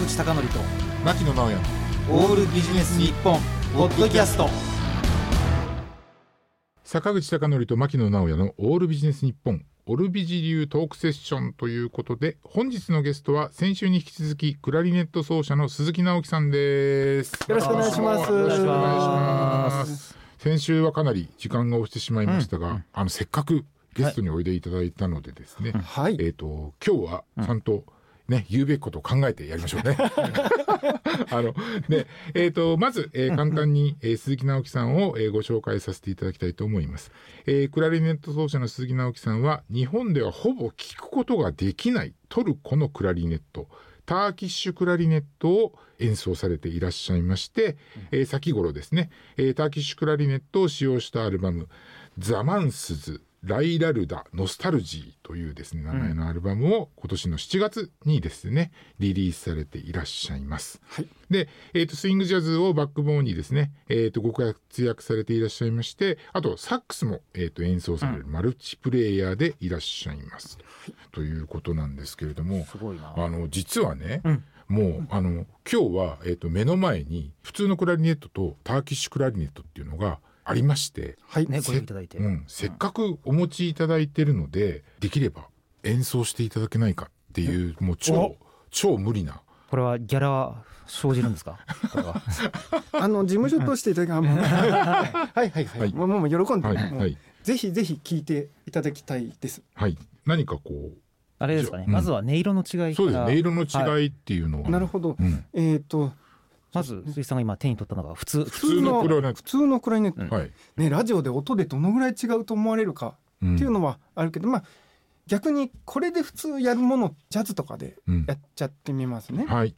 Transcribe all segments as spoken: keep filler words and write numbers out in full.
口貴教と牧野直哉オールビジネス日本ポッドキャスト。 坂口貴教と牧野直哉のオールビジネス日本オルビジ流トークセッションということで、本日のゲストは先週に引き続きクラリネット奏者の鈴木直樹さんです。 よろしくお願いします。 よろしくお願いします。先週はかなり時間が押してしまいましたが、うん、あのせっかくゲストにおいでいただいたのでですね、はい、えーと、今日はちゃんとね、言うべきことを考えてやりましょうね。あのねえー、とまず、えー、簡単に、えー、鈴木直樹さんを、えー、ご紹介させていただきたいと思います。えー、クラリネット奏者の鈴木直樹さんは日本ではほぼ聞くことができないトルコのクラリネット、ターキッシュクラリネットを演奏されていらっしゃいまして、えー、先頃ですね、えー、ターキッシュクラリネットを使用したアルバムザマンスズライラルダノスタルジーというですね名前のアルバムを今年のしちがつにですねリリースされていらっしゃいます。はい、で、えーと、スイングジャズをバックボーンにですね、えーと、ご活躍されていらっしゃいまして、あとサックスも、えーと、演奏されるマルチプレイヤーでいらっしゃいます、うん、ということなんですけれども、 すごいな。 あの実はね、うんもうあの今日は、えーと、目の前に普通のクラリネットとターキッシュクラリネットっていうのがありまして、 はいね、ご用意いただいて、 うん、せっかくお持ちいただいてるので、できれば演奏していただけないかっていう、もう超超無理な。 これはギャラは生じるんですか？これはあの事務所としていただきます。はいはいはい、はい、もうもう喜んで、はいはい、ぜひぜひ聞いていただきたいです。 はい、何かこうあれですかね、うん、まずは音色の違いから。 そうです、音色の違いっていうのは、はい、 なるほど、うん、えっ、ー、とまず鈴木さんが今手に取ったのが普通普通の普通のクラリネット、うんはいね、ラジオで音でどのぐらい違うと思われるかっていうのはあるけど、うん、まあ逆にこれで普通やるものジャズとかでやっちゃってみますね、 うん、はい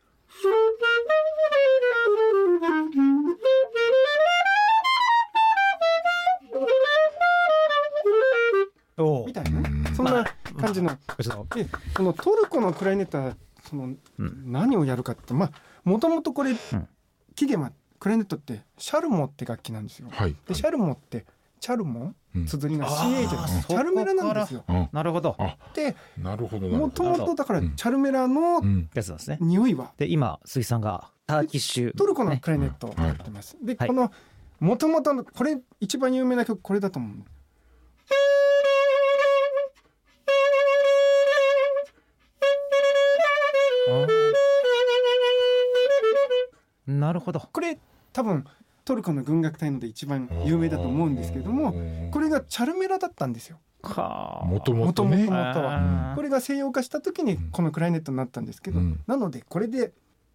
みたいな、ね、そんな感じの、まあ、でこのトルコのクラリネットはその、うん、何をやるかってまあもともとこれ、うん、起源はクラリネットってシャルモって楽器なんですよ、はい、でシャルモってチャルモン、うん、綴りが シーエー じゃなくてチャルメラなんですよ。 なるほど。 でなるほどもともとだからチャルメラのやつなんですね。 匂いはで今鈴木さんがターキッシュトルコのクラリネットをやってます、ね、で、はい、このもともとこれ一番有名な曲これだと思う。 なるほど。 これ多分トルコの軍楽隊ので一番有名だと思うんですけれども、これがチャルメラだったんですよ。 もともとね。 はこれが西洋化した時にこのクラリネットになったんですけど、うん、なのでこれで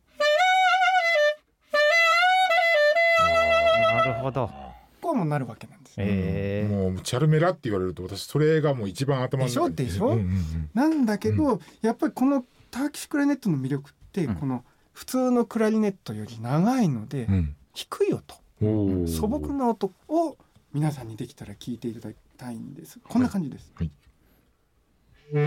なるほどこうもなるわけなんです、 えー、もうチャルメラって言われると私それがもう一番頭のでしょでしょ、うんうんうん、なんだけど、うん、やっぱりこのターキッシュクラリネットの魅力って、うん、この普通のクラリネットより長いので、うん、低い音、素朴な音を皆さんにできたら聞いていただきたいんです。こんな感じです、はいはい、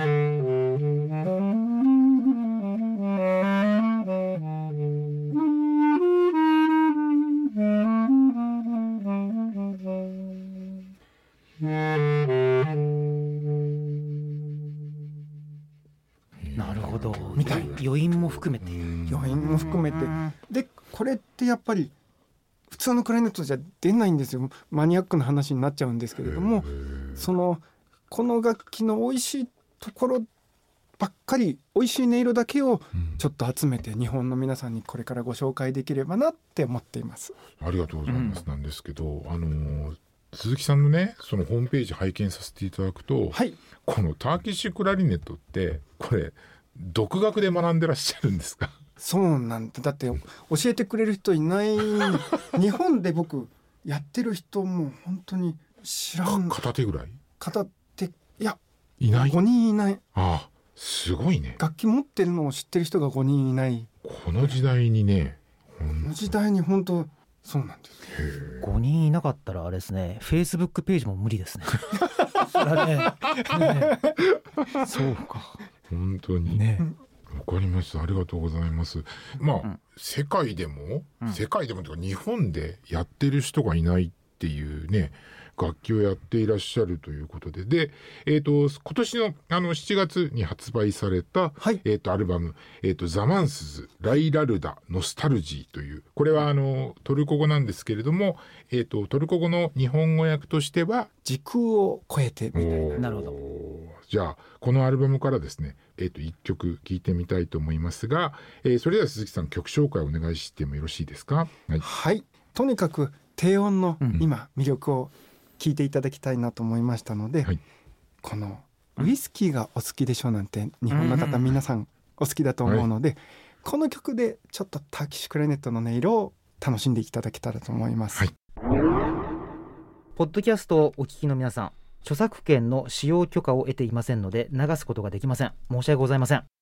なるほどみたいな余韻も含めて余韻も含めてでこれってやっぱり普通のクラリネットじゃ出ないんですよ。マニアックな話になっちゃうんですけれども、そのこの楽器の美味しいところばっかり美味しい音色だけをちょっと集めて日本の皆さんにこれからご紹介できればなって思っています。 ありがとうございます、うん、なんですけどあのー、鈴木さんのねそのホームページ拝見させていただくと、はい、このターキッシュクラリネットってこれ独学で学んでらっしゃるんですか？ そうなんだ。だって教えてくれる人いない日本で僕やってる人も本当に知らん。 片手ぐらい？片手いやいない。 ごにんいない。ああすごいね。 楽器持ってるのを知ってる人がごにんいない。 この時代にね。 この時代に本当そうなんです。 へごにんいなかったらあれですね。フェイスブックページも無理ですね。それねねそうか。 本当にね。わかりました。ありがとうございます。まあ、うん、世界でも、うん、世界でもというか日本でやってる人がいないっていうね楽器をやっていらっしゃるということで、で、えー、と今年の、あのしちがつに発売された、はい、えー、とアルバム、えー、とザマンスズライラルダノスタルジーという、これはあのトルコ語なんですけれども、えー、とトルコ語の日本語訳としては時空を超えてみたいな。 なるほど。 じゃあこのアルバムからですね、えー、といっきょく聴いてみたいと思いますが、えー、それでは鈴木さん、曲紹介をお願いしてもよろしいですか。 はい、はい、とにかく低音の今魅力を聞いていただきたいなと思いましたので、うん、はい、このウイスキーがお好きでしょうなんて日本の方皆さんお好きだと思うので、はい、この曲でちょっとターキッシュクラリネットの音色を楽しんでいただけたらと思います。はい、 ポッドキャストをお聞きの皆さん、著作権の使用許可を得ていませんので流すことができません。申し訳ございません。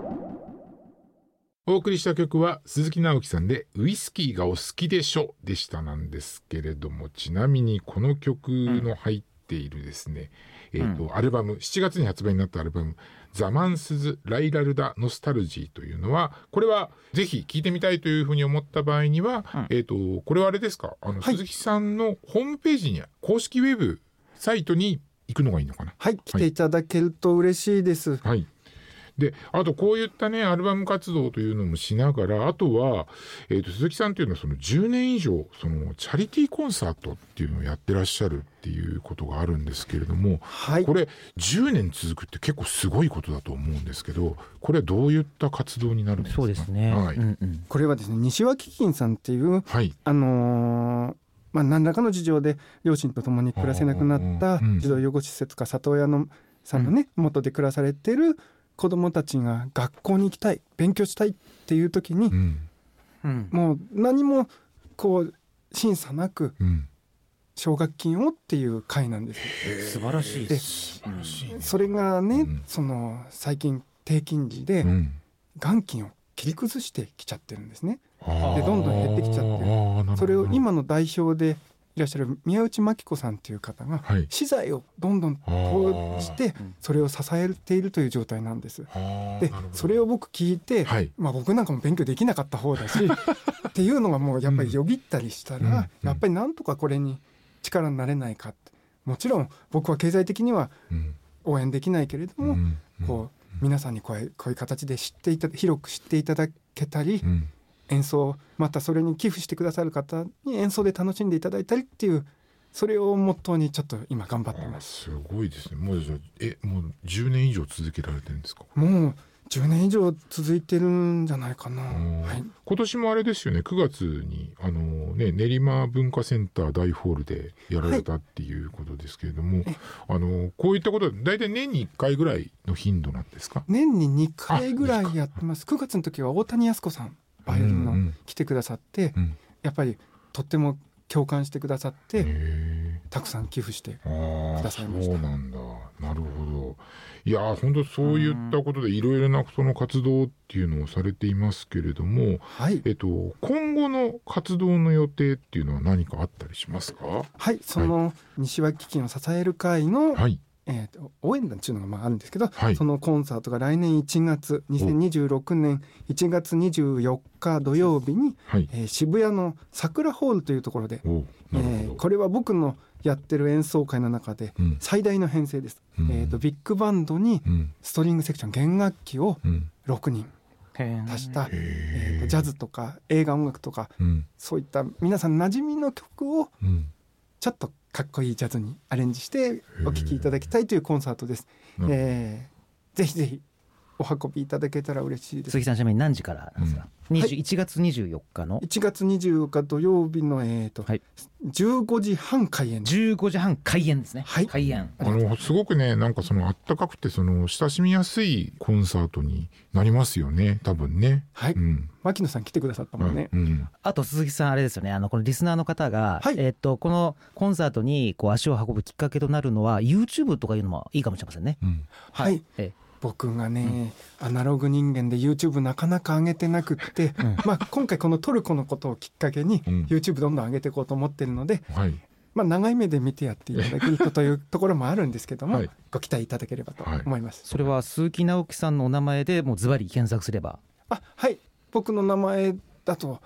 お送りした曲は鈴木直樹さんでウイスキーがお好きでしょでしたなんですけれども、ちなみにこの曲の入っているですね、うん、えーと、アルバム、しちがつに発売になったアルバムザマンスズライラルダノスタルジーというのは、これはぜひ聴いてみたいというふうに思った場合には、うん、えーと、これはあれですか、あの、はい、鈴木さんのホームページに公式ウェブサイトに行くのがいいのかな。 はい、来ていただけると嬉しいです。 はい。で、あとこういったねアルバム活動というのもしながら、あとは、えー、と鈴木さんというのはそのじゅうねん以上そのチャリティーコンサートっていうのをやってらっしゃるっていうことがあるんですけれども、はい、これじゅうねん続くって結構すごいことだと思うんですけど、これはどういった活動になるんですか。 そうですね、 はい、 うんうん、これはですね、西脇金さんっていう、はい、あのーまあ、何らかの事情で両親と共に暮らせなくなった児童養護施設か里親のさんのね、うん、元で暮らされてる子どもたちが学校に行きたい、勉強したいっていう時に、うんうん、もう何もこう審査なく奨学金をっていう会なんです。 素晴らしいです。で、それがね、うん、その最近低金利で元金を切り崩してきちゃってるんですね。で、どんどん減ってきちゃってる。それを今の代表でいらっしゃる宮内真紀子さんという方が資材をどんどん投じてそれを支えているという状態なんです。で、それを僕聞いて、はい、まあ、僕なんかも勉強できなかった方だしっていうのがもうやっぱりよぎったりしたら、うん、やっぱりなんとかこれに力になれないかって。もちろん僕は経済的には応援できないけれども、うん、こう皆さんにこういう、こういう形で知っていた広く知っていただけたり、うん、演奏、またそれに寄付してくださる方に演奏で楽しんでいただいたりっていう、それをモットーにちょっと今頑張ってます。 すごいですね。もうえもうじゅうねん以上続けられてるんですか。 もうじゅうねん以上続いてるんじゃないかな、はい、 今年もあれですよね、くがつにあの、ね、練馬文化センター大ホールでやられたっていうことですけれども、はい、あのこういったことはだいたい年にいっかいぐらいの頻度なんですか。 年ににかいぐらいやってます。くがつの時は大谷靖子さんバイオリンの来てくださって、うんうん、やっぱりとっても共感してくださってたくさん寄付してくださいました。 そうなんだ、なるほど。いや本当そういったことでいろいろなその活動っていうのをされていますけれども、はい、えっと、今後の活動の予定っていうのは何かあったりしますか。 はい、その西脇金を支える会の、はい、えー、と応援団っていうのがまああるんですけど、はい、そのコンサートが来年いちがつにせんにじゅうろくねんいちがつにじゅうよっか土曜日に、はい、えー、渋谷の桜ホールというところで、えー、これは僕のやってる演奏会の中で最大の編成です、うん、えー、とビッグバンドにストリングセクション弦楽器をろくにん足した、えー、とジャズとか映画音楽とか、うん、そういった皆さん馴染みの曲をちょっとかっこいいジャズにアレンジしてお聴きいただきたいというコンサートです。えー、ぜひぜひお運びいただけたら嬉しいです。 鈴木さん、ちなみに何時からですか。うん、はい、いちがつにじゅうよっかのいちがつにじゅうよっか土曜日の、えーとはい、じゅうごじはん開演。 じゅうごじはん開演ですね。はい、開演。 あのすごくね、なんかそのあったかくてその親しみやすいコンサートになりますよね、多分ね。 はい、うん、牧野さん来てくださったもんね。 うんうん、あと鈴木さんあれですよね、あのこのリスナーの方が、はい、えー、とこのコンサートにこう足を運ぶきっかけとなるのは YouTube とかいうのもいいかもしれませんね。うん、 はい、えー僕がね、うん、アナログ人間で YouTube なかなか上げてなくって、うん、まあ、今回このトルコのことをきっかけに YouTube どんどん上げていこうと思ってるので、うん、まあ、長い目で見てやっていただけるというところもあるんですけども、はい、ご期待いただければと思います。はい、 それは鈴木直樹さんのお名前でもうズバリ検索すれば。 あ、はい、僕の名前だと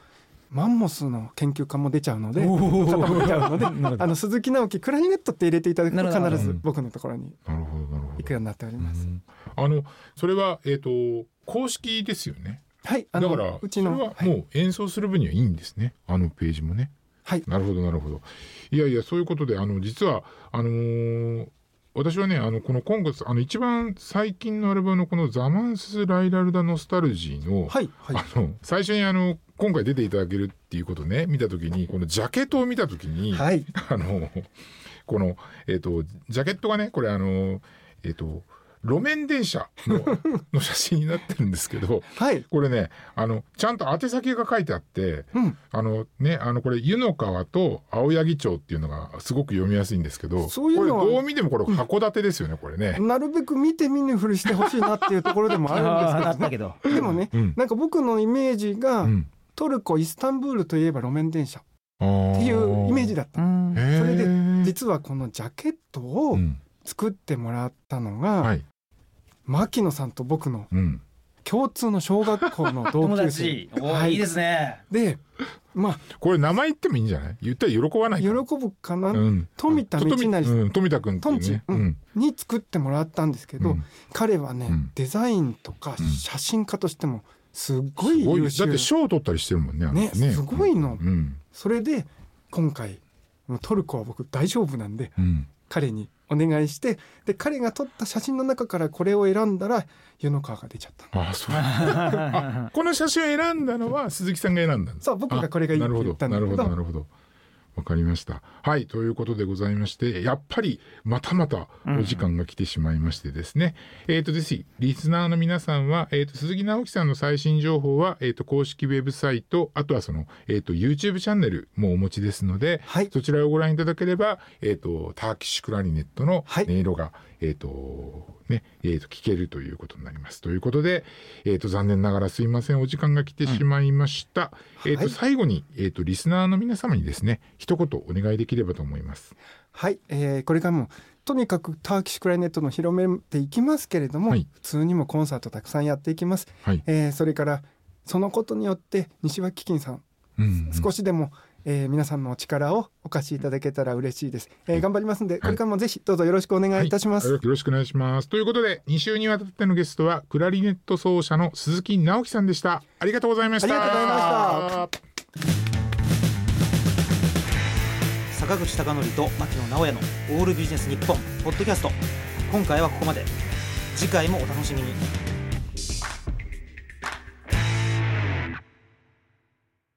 マンモスの研究家も出ちゃうので方も出ちゃうのであの鈴木直樹クラリネットって入れていただくと必ず僕のところに行くようになっております。 あのそれは、えーと、公式ですよね。 はい、 あのだからうちのそれはもう演奏する分にはいいんですね、あのページもね。 はい、 なるほどなるほど。いやいや、そういうことであの実はあのー私はね、あのこの今月あの一番最近のアルバムのこのザマンス・ライラルダ・ノスタルジーの、 はいはい、 あの最初にあの今回出ていただけるっていうことをね見たときに、このジャケットを見たときに、 はい、 あのこのえっ、ー、とジャケットがねこれあのえっ、ー、と路面電車 の, の写真になってるんですけど、 はい、 これねあのちゃんと宛先が書いてあって、 うん、 あのねあのこれ湯の川と青柳町っていうのがすごく読みやすいんですけど、 そういうのはこれどう見てもこれ函館ですよね、うん、これね。 なるべく見て見ぬふりしてほしいなっていうところでもあるんですけど、ね、でもね、うん、なんか僕のイメージが、うん、トルコイスタンブールといえば路面電車っていうイメージだった。それで実はこのジャケットを作ってもらったのが、うん、はい、牧野さんと僕の共通の小学校の同級生はい、いいですね。 で、まあこれ名前言ってもいいんじゃない？言ったら喜ばないかな。 喜ぶかな、うん、富田道成さん、 うん、富田君っていうね、 うん、に作ってもらったんですけど、うん、彼はね、うん、デザインとか写真家としてもすごい優秀、 だって賞を取ったりしてるもんね。 ね、 ね、 すごいの、 うん、 それで今回トルコは僕大丈夫なんで、うん、彼にお願いして、で彼が撮った写真の中からこれを選んだら湯の川が出ちゃった。 あ、そうあ、この写真を選んだのは鈴木さんが選んだんです。 そう、僕がこれがいいって言ったんだけど。 なるほどなるほど、わかりました。はい、ということでございまして、やっぱりまたまたお時間が来てしまいましてですね、うん、えっ、ー、とですね、リスナーの皆さんは、えー、と鈴木直樹さんの最新情報は、えー、と公式ウェブサイト、あとはその、えー、と YouTube チャンネルもお持ちですので、はい、そちらをご覧いただければ、えー、とターキッシュクラリネットの音色が、はい、えーとねえー、と聞けるということになります。ということで、えー、と残念ながらすいません、お時間が来てしまいました。うん、えーとはい、最後に、えー、とリスナーの皆様にですね一言お願いできればと思います。 はい、えー、これからもとにかくターキッシュクラリネットの広めていきますけれども、はい、普通にもコンサートたくさんやっていきます。はい、えー、それからそのことによって西脇金さん、うんうん、少しでもえー、皆さんのお力をお貸しいただけたら嬉しいです。えー、頑張りますので、これからもぜひどうぞよろしくお願いいたします。 はい、よろしくお願いします。ということでに週にわたってのゲストはクラリネット奏者の鈴木直樹さんでした。ありがとうございました。 ありがとうございました。坂口孝則と牧野直哉のオールビジネス日本ポッドキャスト、今回はここまで。次回もお楽しみに。